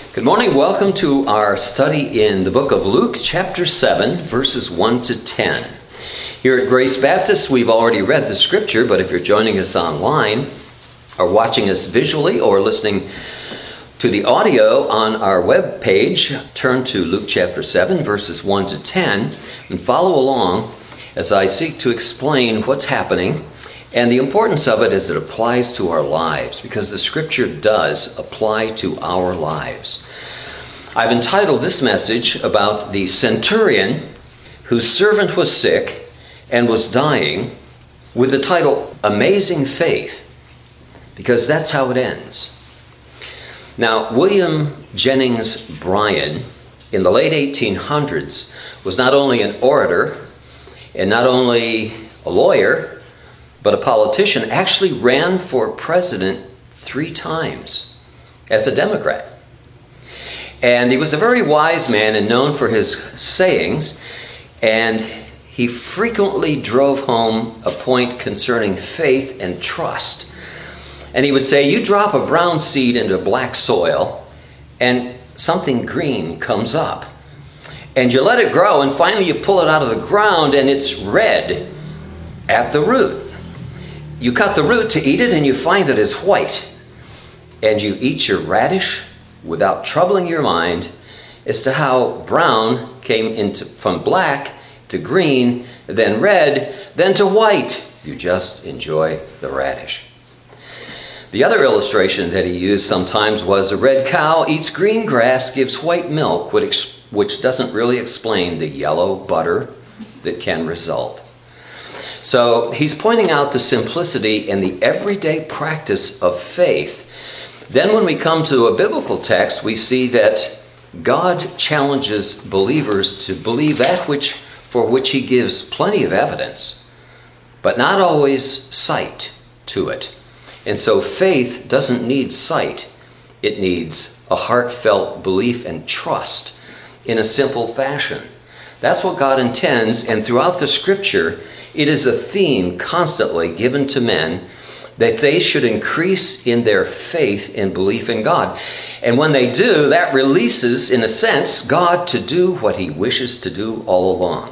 Good morning. Welcome to our study in the book of Luke, chapter 7, verses 1 to 10. Here at Grace Baptist, we've already read the scripture, but if you're joining us online or watching us visually or listening to the audio on our web page, turn to Luke chapter 7, verses 1 to 10, and follow along as I seek to explain what's happening and the importance of it as it applies to our lives, because the scripture does apply to our lives. I've entitled this message about the centurion whose servant was sick and was dying with the title, Amazing Faith, because that's how it ends. Now, William Jennings Bryan, in the late 1800s, was not only an orator and not only a lawyer, but a politician. Actually ran for president 3 times as a Democrat. And he was a very wise man and known for his sayings, and he frequently drove home a point concerning faith and trust. And he would say, you drop a brown seed into black soil, and something green comes up. And you let it grow, and finally you pull it out of the ground, and it's red at the root. You cut the root to eat it, and you find that it's white. And you eat your radish without troubling your mind as to how brown came from black to green, then red, then to white. You just enjoy the radish. The other illustration that he used sometimes was a red cow eats green grass, gives white milk, which doesn't really explain the yellow butter that can result. So he's pointing out the simplicity and the everyday practice of faith. Then when we come to a biblical text, we see that God challenges believers to believe that for which he gives plenty of evidence, but not always sight to it. And so faith doesn't need sight. It needs a heartfelt belief and trust in a simple fashion. That's what God intends, and throughout the scripture, it is a theme constantly given to men that they should increase in their faith and belief in God. And when they do, that releases, in a sense, God to do what he wishes to do all along.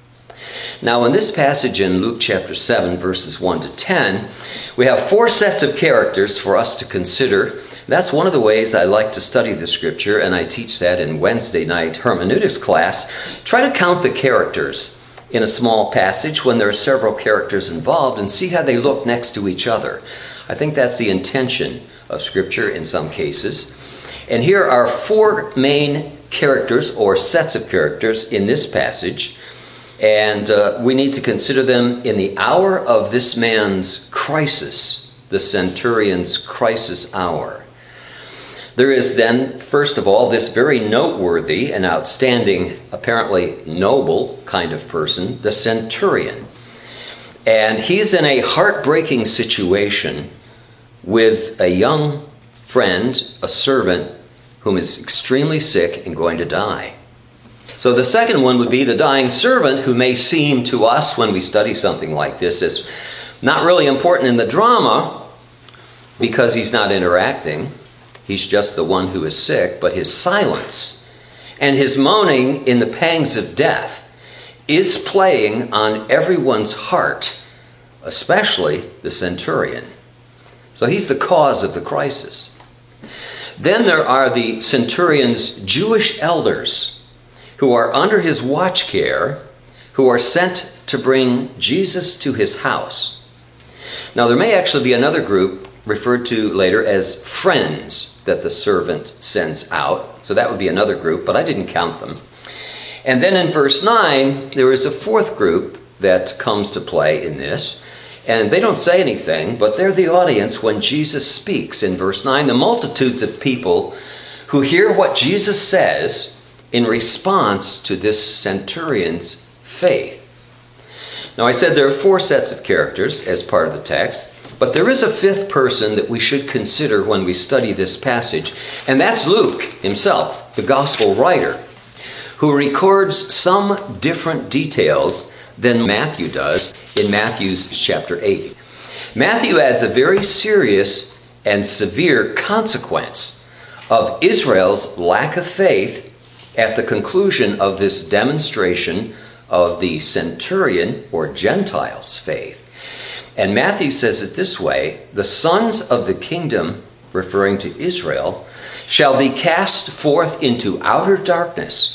Now, in this passage in Luke chapter 7, verses 1 to 10, we have 4 sets of characters for us to consider. That's one of the ways I like to study the scripture, and I teach that in Wednesday night hermeneutics class. Try to count the characters in a small passage when there are several characters involved and see how they look next to each other. I think that's the intention of scripture in some cases. And here are 4 main characters or sets of characters in this passage. And we need to consider them in the hour of this man's crisis, the centurion's crisis hour. There is then, first of all, this very noteworthy and outstanding, apparently noble kind of person, the centurion. And he's in a heartbreaking situation with a young friend, a servant, whom is extremely sick and going to die. So the second one would be the dying servant, who may seem to us, when we study something like this, as not really important in the drama because he's not interacting. He's just the one who is sick, but his silence and his moaning in the pangs of death is playing on everyone's heart, especially the centurion. So he's the cause of the crisis. Then there are the centurion's Jewish elders who are under his watch care, who are sent to bring Jesus to his house. Now there may actually be another group referred to later as friends that the servant sends out. So that would be another group, but I didn't count them. And then in verse 9, there is a 4th group that comes to play in this. And they don't say anything, but they're the audience when Jesus speaks. In verse 9, the multitudes of people who hear what Jesus says in response to this centurion's faith. Now I said there are 4 sets of characters as part of the text. But there is a 5th person that we should consider when we study this passage, and that's Luke himself, the gospel writer, who records some different details than Matthew does in Matthew's chapter 8. Matthew adds a very serious and severe consequence of Israel's lack of faith at the conclusion of this demonstration of the centurion or Gentile's faith. And Matthew says it this way: the sons of the kingdom, referring to Israel, shall be cast forth into outer darkness.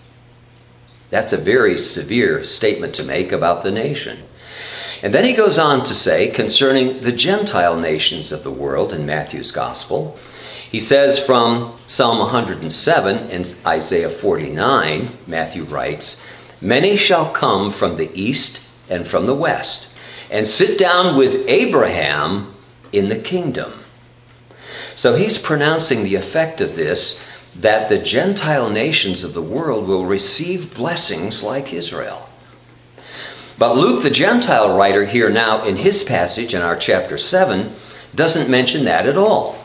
That's a very severe statement to make about the nation. And then he goes on to say concerning the Gentile nations of the world in Matthew's gospel, he says from Psalm 107 and Isaiah 49, Matthew writes, "Many shall come from the east and from the west, and sit down with Abraham in the kingdom." So he's pronouncing the effect of this, that the Gentile nations of the world will receive blessings like Israel. But Luke, the Gentile writer here now in his passage in our chapter 7, doesn't mention that at all.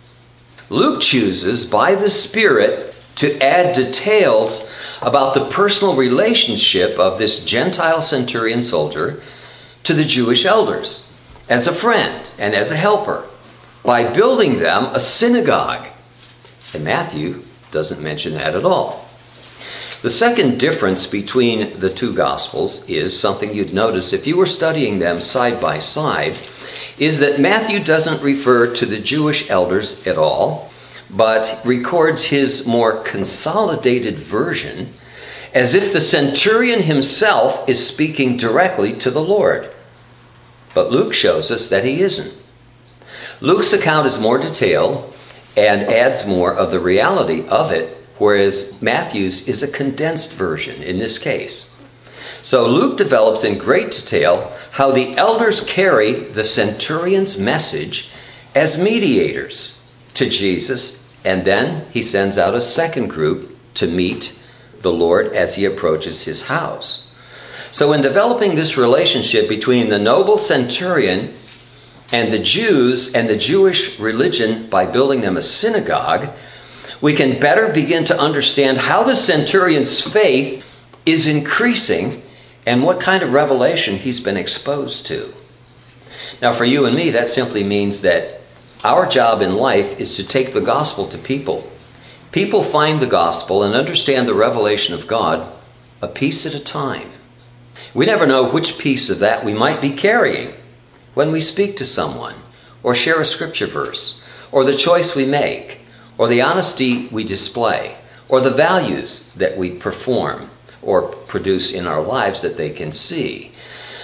Luke chooses by the Spirit to add details about the personal relationship of this Gentile centurion soldier to the Jewish elders as a friend and as a helper by building them a synagogue. And Matthew doesn't mention that at all. The second difference between the two Gospels is something you'd notice if you were studying them side by side, is that Matthew doesn't refer to the Jewish elders at all, but records his more consolidated version as if the centurion himself is speaking directly to the Lord. But Luke shows us that he isn't. Luke's account is more detailed and adds more of the reality of it, whereas Matthew's is a condensed version in this case. So Luke develops in great detail how the elders carry the centurion's message as mediators to Jesus, and then he sends out a second group to meet the Lord as he approaches his house. So in developing this relationship between the noble centurion and the Jews and the Jewish religion by building them a synagogue, we can better begin to understand how the centurion's faith is increasing and what kind of revelation he's been exposed to. Now for you and me, that simply means that our job in life is to take the gospel to people. People find the gospel and understand the revelation of God a piece at a time. We never know which piece of that we might be carrying when we speak to someone, or share a scripture verse, or the choice we make, or the honesty we display, or the values that we perform or produce in our lives that they can see.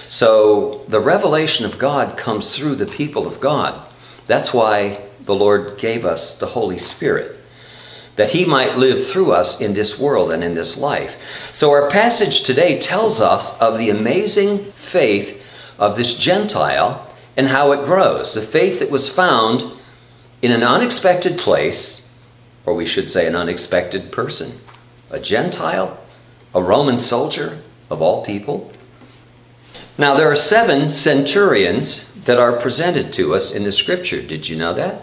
So the revelation of God comes through the people of God. That's why the Lord gave us the Holy Spirit, that he might live through us in this world and in this life. So our passage today tells us of the amazing faith of this Gentile and how it grows. The faith that was found in an unexpected place, or we should say an unexpected person. A Gentile, a Roman soldier of all people. Now there are 7 centurions that are presented to us in the scripture. Did you know that?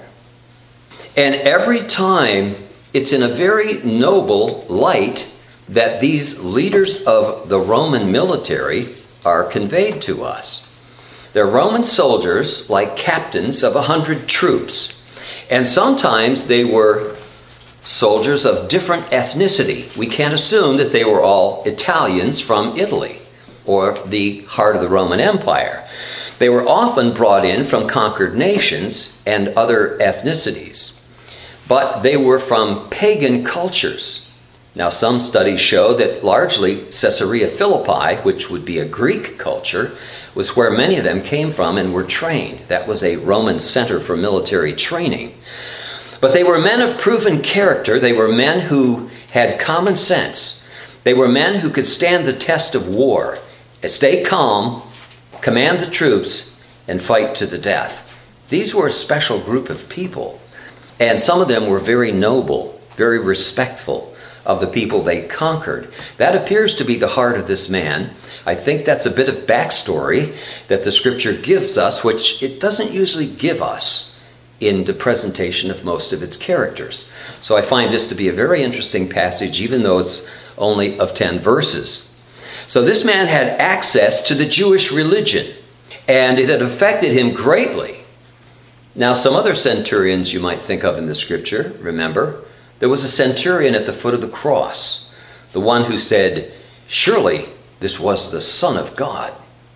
And every time it's in a very noble light that these leaders of the Roman military are conveyed to us. They're Roman soldiers, like captains of 100 troops. And sometimes they were soldiers of different ethnicity. We can't assume that they were all Italians from Italy or the heart of the Roman Empire. They were often brought in from conquered nations and other ethnicities. But they were from pagan cultures. Now, some studies show that largely Caesarea Philippi, which would be a Greek culture, was where many of them came from and were trained. That was a Roman center for military training. But they were men of proven character. They were men who had common sense. They were men who could stand the test of war, stay calm, command the troops, and fight to the death. These were a special group of people. And some of them were very noble, very respectful of the people they conquered. That appears to be the heart of this man. I think that's a bit of backstory that the scripture gives us, which it doesn't usually give us in the presentation of most of its characters. So I find this to be a very interesting passage, even though it's only of 10 verses. So this man had access to the Jewish religion, and it had affected him greatly. Now, some other centurions you might think of in the scripture, remember, there was a centurion at the foot of the cross, the one who said, "Surely this was the Son of God."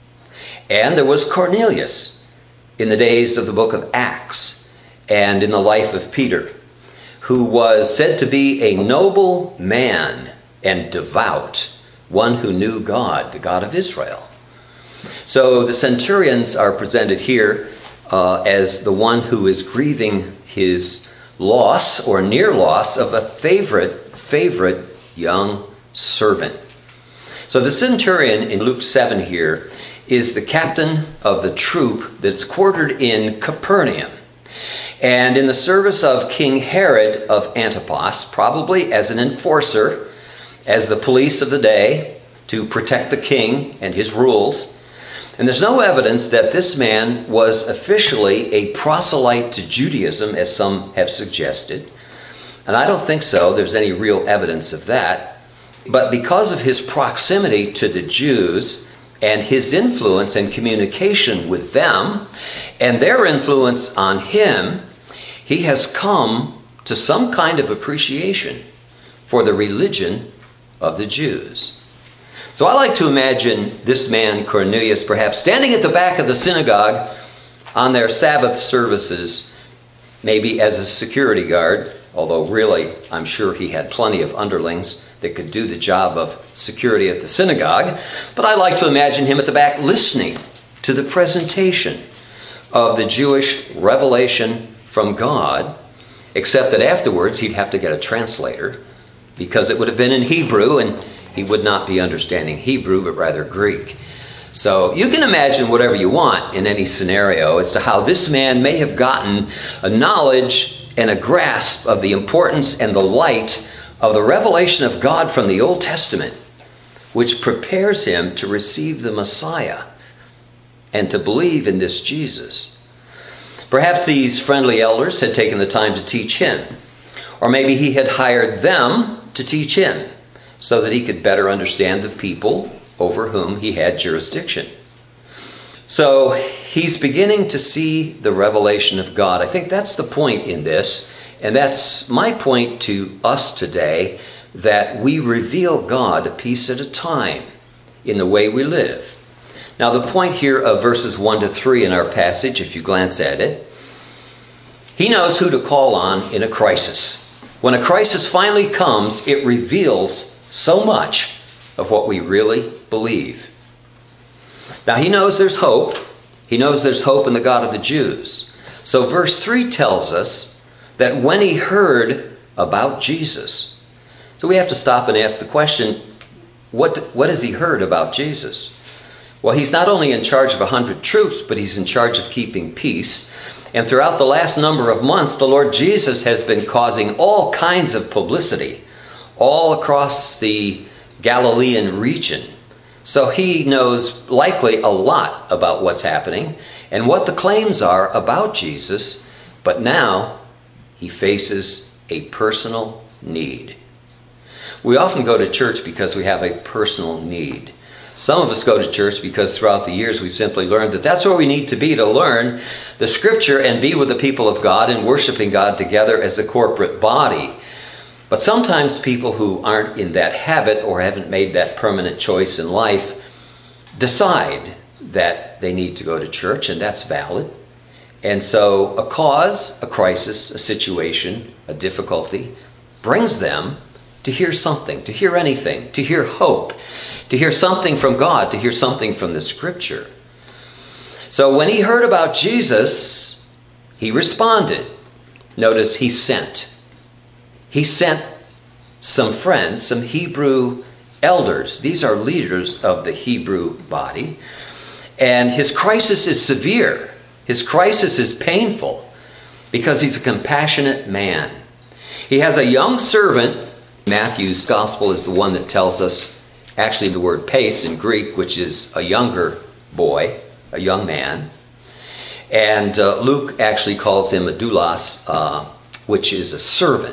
And there was Cornelius in the days of the book of Acts and in the life of Peter, who was said to be a noble man and devout, one who knew God, the God of Israel. So the centurions are presented here as the one who is grieving his loss or near loss of a favorite young servant. So the centurion in Luke 7 here is the captain of the troop that's quartered in Capernaum and in the service of King Herod of Antipas, probably as an enforcer, as the police of the day to protect the king and his rules. And there's no evidence that this man was officially a proselyte to Judaism, as some have suggested. And I don't think so. There's any real evidence of that. But because of his proximity to the Jews and his influence and communication with them and their influence on him, he has come to some kind of appreciation for the religion of the Jews. So I like to imagine this man, Cornelius, perhaps standing at the back of the synagogue on their Sabbath services, maybe as a security guard, although really I'm sure he had plenty of underlings that could do the job of security at the synagogue. But I like to imagine him at the back listening to the presentation of the Jewish revelation from God, except that afterwards he'd have to get a translator because it would have been in Hebrew, and he would not be understanding Hebrew, but rather Greek. So you can imagine whatever you want in any scenario as to how this man may have gotten a knowledge and a grasp of the importance and the light of the revelation of God from the Old Testament, which prepares him to receive the Messiah and to believe in this Jesus. Perhaps these friendly elders had taken the time to teach him, or maybe he had hired them to teach him, so that he could better understand the people over whom he had jurisdiction. So he's beginning to see the revelation of God. I think that's the point in this, and that's my point to us today, that we reveal God a piece at a time in the way we live. Now the point here of verses 1 to 3 in our passage, if you glance at it, he knows who to call on in a crisis. When a crisis finally comes, it reveals so much of what we really believe. Now he knows there's hope. He knows there's hope in the God of the Jews. So verse 3 tells us that when he heard about Jesus. So we have to stop and ask the question, what has he heard about Jesus? Well, he's not only in charge of 100 troops, but he's in charge of keeping peace. And throughout the last number of months, the Lord Jesus has been causing all kinds of publicity all across the Galilean region. So he knows likely a lot about what's happening and what the claims are about Jesus. But now he faces a personal need. We often go to church because we have a personal need. Some of us go to church because throughout the years we've simply learned that that's where we need to be to learn the Scripture and be with the people of God and worshiping God together as a corporate body. But sometimes people who aren't in that habit or haven't made that permanent choice in life decide that they need to go to church, and that's valid. And so a cause, a crisis, a situation, a difficulty brings them to hear something, to hear anything, to hear hope, to hear something from God, to hear something from the Scripture. So when he heard about Jesus, he responded. Notice he sent. He sent some friends, some Hebrew elders. These are leaders of the Hebrew body. And his crisis is severe. His crisis is painful because he's a compassionate man. He has a young servant. Matthew's gospel is the one that tells us actually the word pace in Greek, which is a younger boy, a young man. And Luke actually calls him a doulos, which is a servant.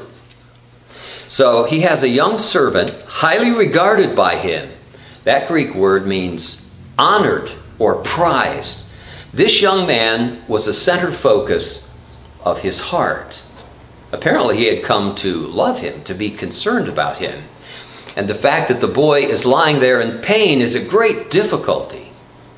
So he has a young servant, highly regarded by him. That Greek word means honored or prized. This young man was a center focus of his heart. Apparently he had come to love him, to be concerned about him. And the fact that the boy is lying there in pain is a great difficulty.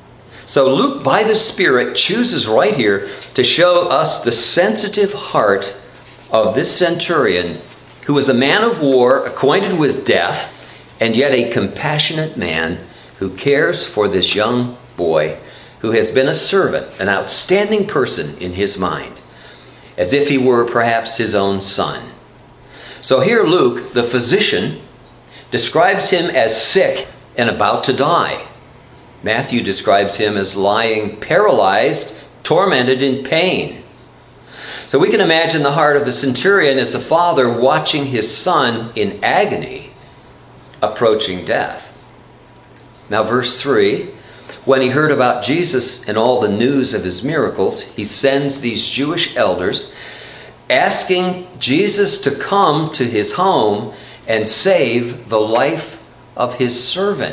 So Luke, by the Spirit, chooses right here to show us the sensitive heart of this centurion, who is a man of war, acquainted with death, and yet a compassionate man who cares for this young boy who has been a servant, an outstanding person in his mind, as if he were perhaps his own son. So here Luke, the physician, describes him as sick and about to die. Matthew describes him as lying paralyzed, tormented in pain. So we can imagine the heart of the centurion as the father watching his son in agony, approaching death. Now verse 3, when he heard about Jesus and all the news of his miracles, he sends these Jewish elders asking Jesus to come to his home and save the life of his servant.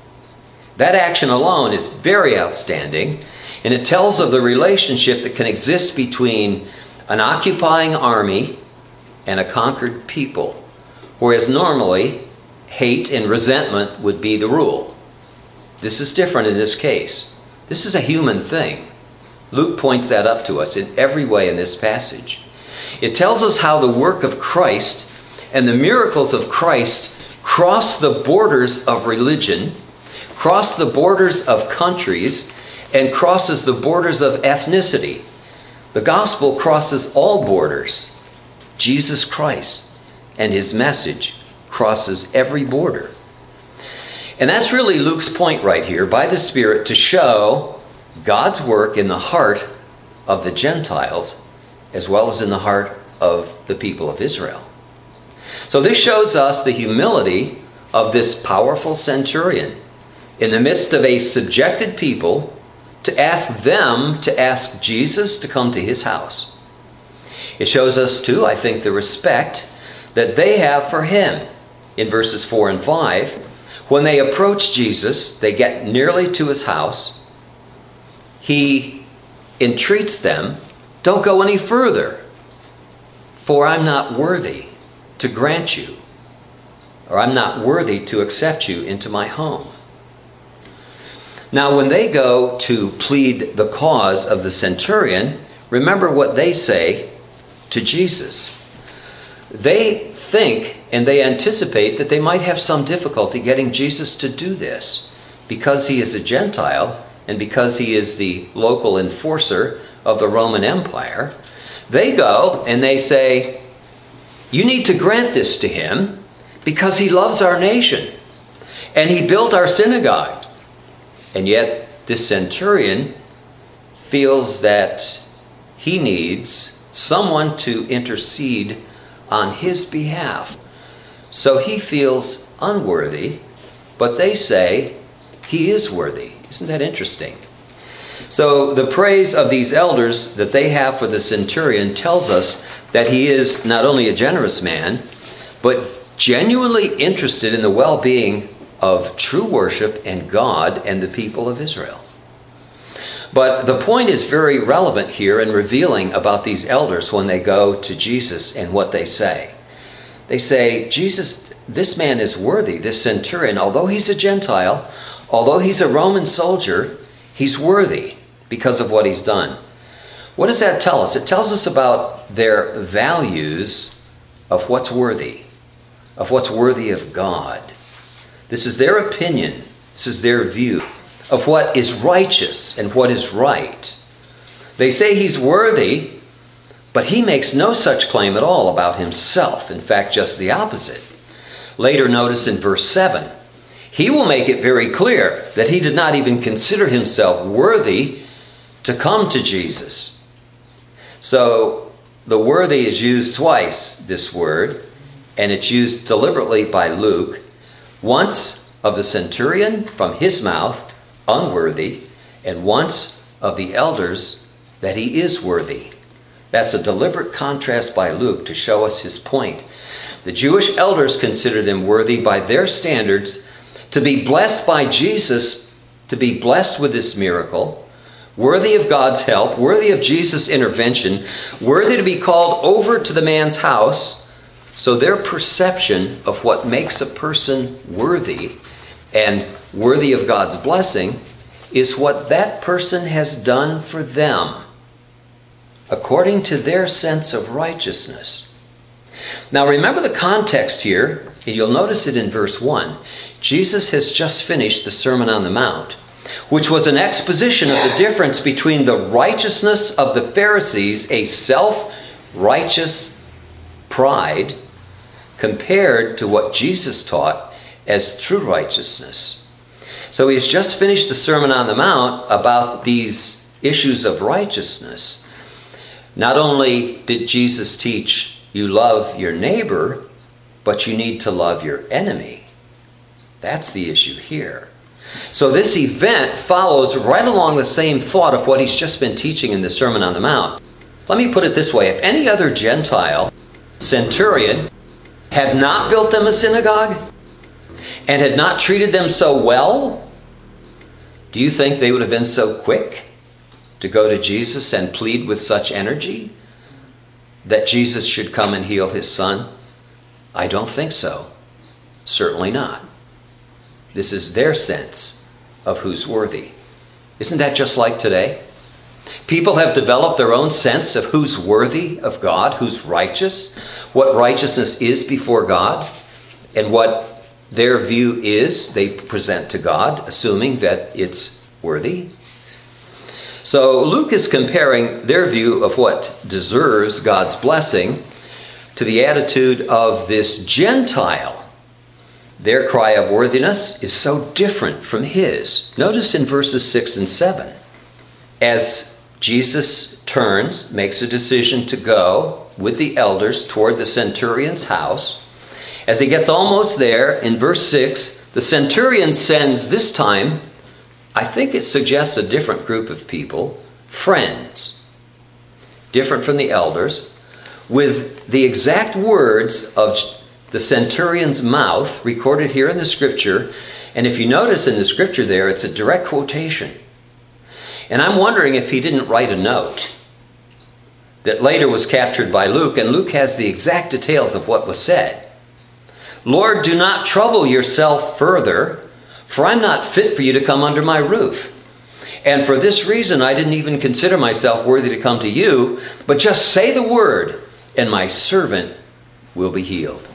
That action alone is very outstanding, and it tells of the relationship that can exist between an occupying army and a conquered people, whereas normally hate and resentment would be the rule. This is different in this case. This is a human thing. Luke points that up to us in every way in this passage. It tells us how the work of Christ and the miracles of Christ cross the borders of religion, cross the borders of countries, and crosses the borders of ethnicity. The gospel crosses all borders. Jesus Christ and his message crosses every border. And that's really Luke's point right here, by the Spirit, to show God's work in the heart of the Gentiles as well as in the heart of the people of Israel. So this shows us the humility of this powerful centurion in the midst of a subjected people, to ask them to ask Jesus to come to his house. It shows us too, I think, the respect that they have for him. In verses 4 and 5, when they approach Jesus, they get nearly to his house. He entreats them, don't go any further, for I'm not worthy to grant you, or I'm not worthy to accept you into my home. Now, when they go to plead the cause of the centurion, remember what they say to Jesus. They think and they anticipate that they might have some difficulty getting Jesus to do this because he is a Gentile and because he is the local enforcer of the Roman Empire. They go and they say, you need to grant this to him because he loves our nation and he built our synagogue. And yet this centurion feels that he needs someone to intercede on his behalf. So he feels unworthy, but they say he is worthy. Isn't that interesting? So the praise of these elders that they have for the centurion tells us that he is not only a generous man, but genuinely interested in the well-being of true worship and God and the people of Israel. But the point is very relevant here and revealing about these elders when they go to Jesus and what they say. They say, Jesus, this man is worthy, this centurion, although he's a Gentile, although he's a Roman soldier, he's worthy because of what he's done. What does that tell us? It tells us about their values of what's worthy of God. This is their opinion, this is their view of what is righteous and what is right. They say he's worthy, but he makes no such claim at all about himself. In fact, just the opposite. Later, notice in verse 7, he will make it very clear that he did not even consider himself worthy to come to Jesus. So the worthy is used twice, this word, and it's used deliberately by Luke. Once of the centurion from his mouth, unworthy, and once of the elders that he is worthy. That's a deliberate contrast by Luke to show us his point. The Jewish elders considered him worthy by their standards to be blessed by Jesus, to be blessed with this miracle, worthy of God's help, worthy of Jesus' intervention, worthy to be called over to the man's house. So their perception of what makes a person worthy and worthy of God's blessing is what that person has done for them, according to their sense of righteousness. Now remember the context here, and you'll notice it in verse 1. Jesus has just finished the Sermon on the Mount, which was an exposition of the difference between the righteousness of the Pharisees, a self-righteous pride, compared to what Jesus taught as true righteousness. So he's just finished the Sermon on the Mount about these issues of righteousness. Not only did Jesus teach you love your neighbor, but you need to love your enemy. That's the issue here. So this event follows right along the same thought of what he's just been teaching in the Sermon on the Mount. Let me put it this way. If any other Gentile centurion had not built them a synagogue and had not treated them so well, do you think they would have been so quick to go to Jesus and plead with such energy that Jesus should come and heal his son? I don't think so. Certainly not. This is their sense of who's worthy. Isn't that just like today? People have developed their own sense of who's worthy of God, who's righteous, what righteousness is before God, and what their view is they present to God, assuming that it's worthy. So Luke is comparing their view of what deserves God's blessing to the attitude of this Gentile. Their cry of worthiness is so different from his. Notice in verses 6 and 7. As Jesus turns, makes a decision to go with the elders toward the centurion's house, as he gets almost there, in verse 6, the centurion sends this time, I think it suggests a different group of people, friends, different from the elders, with the exact words of the centurion's mouth recorded here in the scripture. And if you notice in the scripture there, it's a direct quotation. And I'm wondering if he didn't write a note that later was captured by Luke, and Luke has the exact details of what was said. Lord, do not trouble yourself further, for I'm not fit for you to come under my roof. And for this reason, I didn't even consider myself worthy to come to you, but just say the word, and my servant will be healed.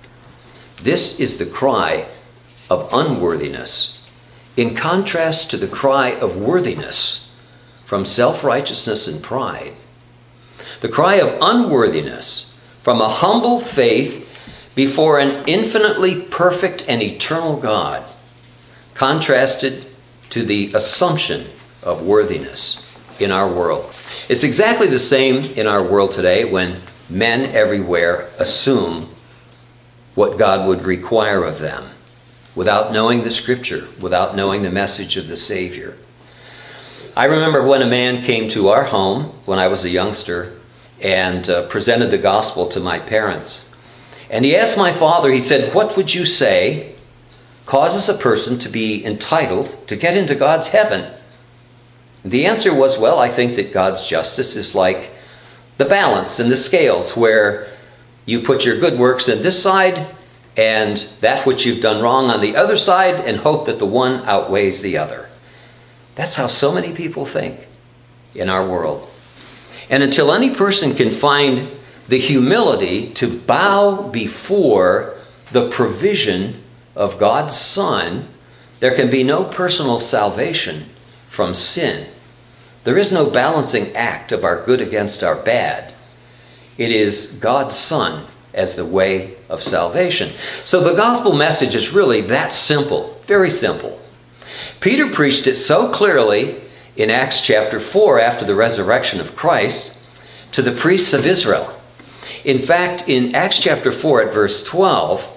This is the cry of unworthiness, in contrast to the cry of worthiness from self-righteousness and pride. The cry of unworthiness from a humble faith before an infinitely perfect and eternal God, contrasted to the assumption of worthiness in our world. It's exactly the same in our world today when men everywhere assume what God would require of them without knowing the Scripture, without knowing the message of the Savior. I remember when a man came to our home when I was a youngster and presented the gospel to my parents. And he asked my father, he said, what would you say causes a person to be entitled to get into God's heaven? The answer was, well, I think that God's justice is like the balance in the scales, where you put your good works in this side and that which you've done wrong on the other side, and hope that the one outweighs the other. That's how so many people think in our world. And until any person can find the humility to bow before the provision of God's Son, there can be no personal salvation from sin. There is no balancing act of our good against our bad. It is God's Son as the way of salvation. So the gospel message is really that simple, very simple. Peter preached it so clearly in Acts chapter 4 after the resurrection of Christ to the priests of Israel. In fact, in Acts chapter 4 at verse 12,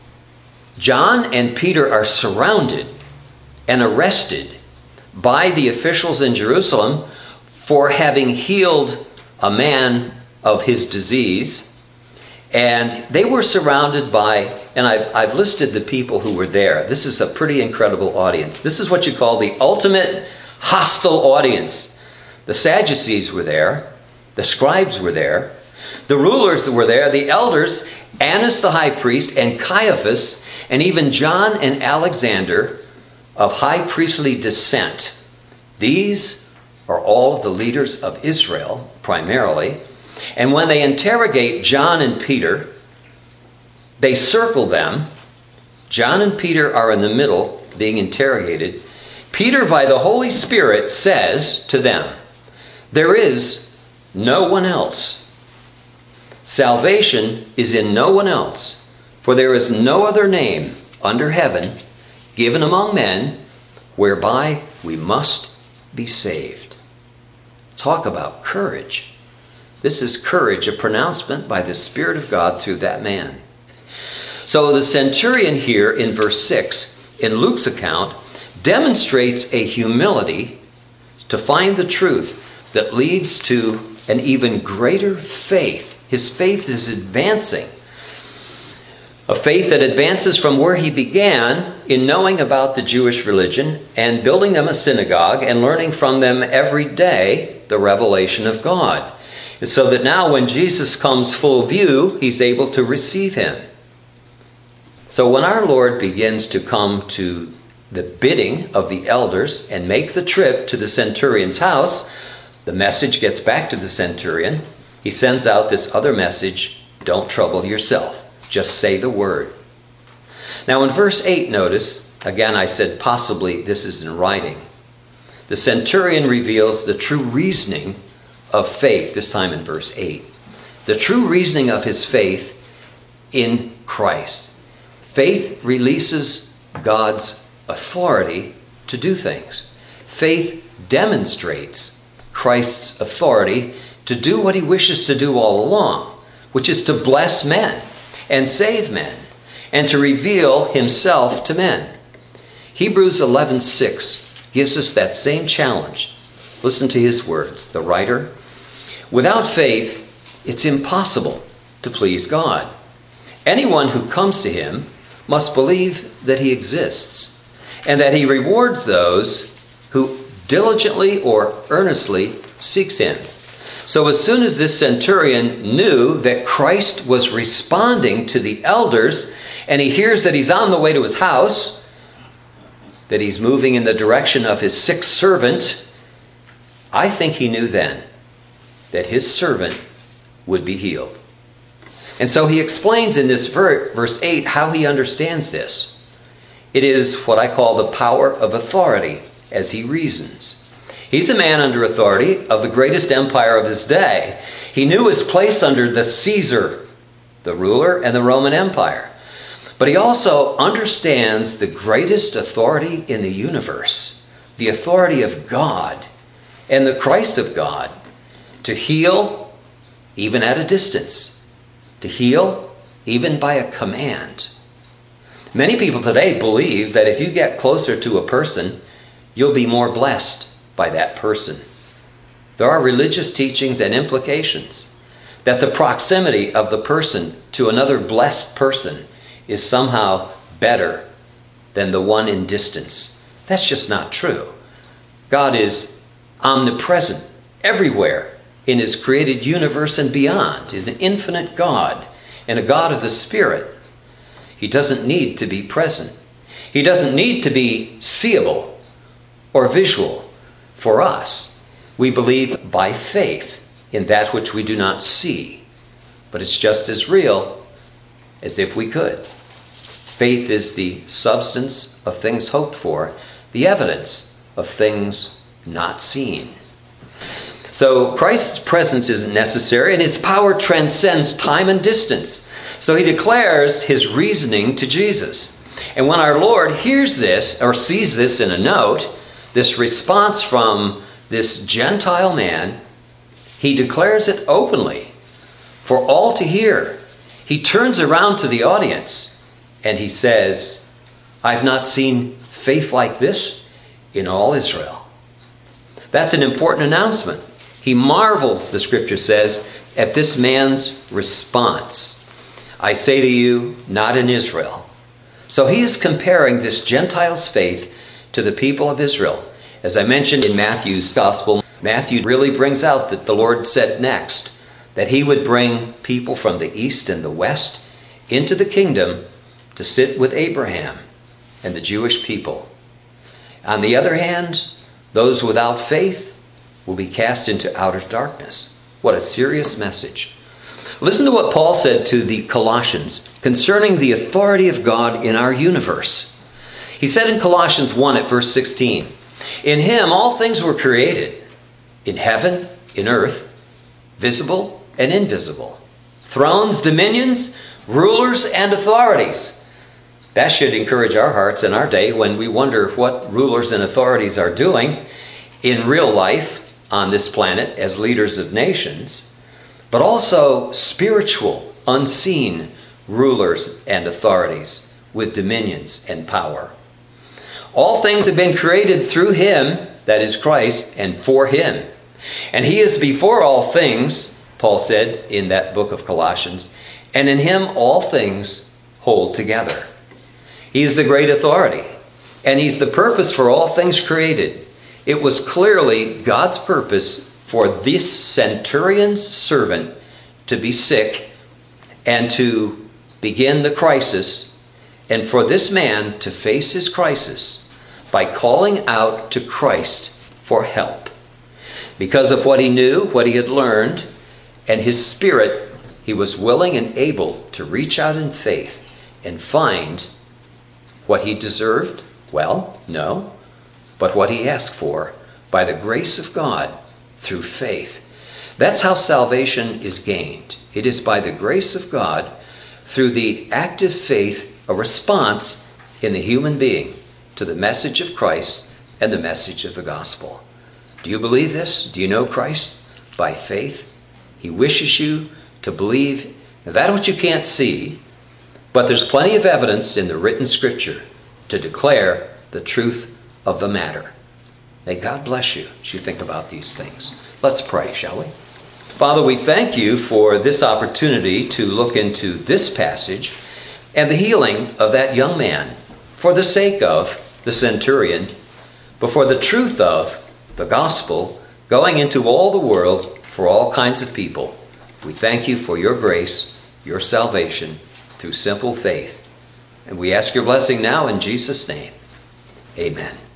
John and Peter are surrounded and arrested by the officials in Jerusalem for having healed a man of his disease. And they were surrounded by, and I've listed the people who were there. This is a pretty incredible audience. This is what you call the ultimate hostile audience. The Sadducees were there. The scribes were there. The rulers were there. The elders, Annas the high priest, and Caiaphas, and even John and Alexander of high priestly descent. These are all of the leaders of Israel, primarily. And when they interrogate John and Peter, they circle them. John and Peter are in the middle, being interrogated. Peter, by the Holy Spirit, says to them, "There is no one else. Salvation is in no one else, for there is no other name under heaven given among men whereby we must be saved." Talk about courage. This is courage, a pronouncement by the Spirit of God through that man. So the centurion here in verse 6 in Luke's account demonstrates a humility to find the truth that leads to an even greater faith. His faith is advancing. A faith that advances from where he began in knowing about the Jewish religion and building them a synagogue and learning from them every day the revelation of God. And so that now when Jesus comes full view, he's able to receive him. So when our Lord begins to come to the bidding of the elders and make the trip to the centurion's house, the message gets back to the centurion. He sends out this other message: don't trouble yourself. Just say the word. Now in verse 8, notice, again I said possibly this is in writing. The centurion reveals the true reasoning of faith, this time in verse 8. The true reasoning of his faith in Christ. Faith releases God's authority to do things. Faith demonstrates Christ's authority to do what he wishes to do all along, which is to bless men and save men and to reveal himself to men. Hebrews 11:6 gives us that same challenge. Listen to his words, the writer. "Without faith, it's impossible to please God. Anyone who comes to him must believe that he exists and that he rewards those who diligently or earnestly seeks him." So as soon as this centurion knew that Christ was responding to the elders, and he hears that he's on the way to his house, that he's moving in the direction of his sick servant, I think he knew then that his servant would be healed. And so he explains in this verse 8 how he understands this. It is what I call the power of authority as he reasons. He's a man under authority of the greatest empire of his day. He knew his place under the Caesar, the ruler, and the Roman Empire. But he also understands the greatest authority in the universe, the authority of God and the Christ of God, to heal even at a distance, to heal even by a command. Many people today believe that if you get closer to a person, you'll be more blessed by that person. There are religious teachings and implications that the proximity of the person to another blessed person is somehow better than the one in distance. That's just not true. God is omnipresent everywhere in his created universe and beyond. He's an infinite God and a God of the Spirit. He doesn't need to be present. He doesn't need to be seeable or visual for us. We believe by faith in that which we do not see, but it's just as real as if we could. Faith is the substance of things hoped for, the evidence of things not seen. So Christ's presence isn't necessary, and his power transcends time and distance. So he declares his reasoning to Jesus. And when our Lord hears this, or sees this in a note, this response from this Gentile man, he declares it openly for all to hear. He turns around to the audience and he says, "I've not seen faith like this in all Israel." That's an important announcement. He marvels, the scripture says, at this man's response. "I say to you, not in Israel." So he is comparing this Gentile's faith to the people of Israel. As I mentioned in Matthew's gospel, Matthew really brings out that the Lord said next that he would bring people from the east and the west into the kingdom to sit with Abraham and the Jewish people. On the other hand, those without faith will be cast into outer darkness. What a serious message. Listen to what Paul said to the Colossians concerning the authority of God in our universe. He said in Colossians 1 at verse 16, "In him all things were created, in heaven, in earth, visible and invisible, thrones, dominions, rulers, and authorities." That should encourage our hearts in our day when we wonder what rulers and authorities are doing in real life on this planet as leaders of nations, but also spiritual, unseen rulers and authorities with dominions and power. All things have been created through him, that is Christ, and for him. And he is before all things, Paul said in that book of Colossians, and in him all things hold together. He is the great authority, and he's the purpose for all things created. It was clearly God's purpose for this centurion's servant to be sick and to begin the crisis, and for this man to face his crisis by calling out to Christ for help. Because of what he knew, what he had learned, and his spirit, he was willing and able to reach out in faith and find what he deserved? Well, no, but what he asked for by the grace of God through faith. That's how salvation is gained. It is by the grace of God through the active faith, a response in the human being to the message of Christ and the message of the gospel. Do you believe this? Do you know Christ? By faith. He wishes you to believe that which you can't see, but there's plenty of evidence in the written scripture to declare the truth of the matter. May God bless you as you think about these things. Let's pray, shall we? Father, we thank you for this opportunity to look into this passage and the healing of that young man for the sake of the centurion, but for the truth of the gospel going into all the world for all kinds of people. We thank you for your grace, your salvation through simple faith. And we ask your blessing now in Jesus' name. Amen.